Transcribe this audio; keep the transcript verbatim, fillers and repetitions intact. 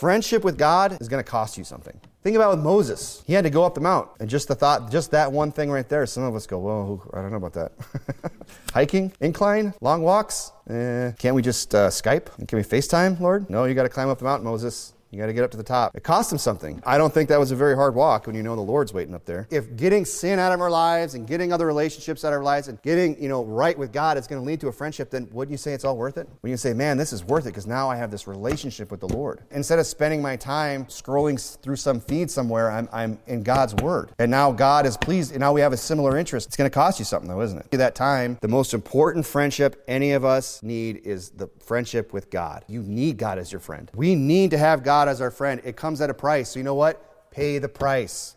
friendship with God is going to cost you something. Think about with Moses. He had to go up the mount. And just the thought, just that one thing right there, some of us go, whoa, I don't know about that. Hiking, incline, long walks. Eh, can't we just uh, Skype? Can we FaceTime, Lord? No, you got to climb up the mountain, Moses. You got to get up to the top. It cost him something. I don't think that was a very hard walk when you know the Lord's waiting up there. If getting sin out of our lives and getting other relationships out of our lives and getting, you know, right with God is going to lead to a friendship, then wouldn't you say it's all worth it? When you say, man, this is worth it because now I have this relationship with the Lord. Instead of spending my time scrolling through some feed somewhere, I'm, I'm in God's Word. And now God is pleased, and now we have a similar interest. It's going to cost you something though, isn't it? At that time, the most important friendship any of us need is the friendship with God. You need God as your friend. We need to have God as our friend. It comes at a price. So you know what? Pay the price.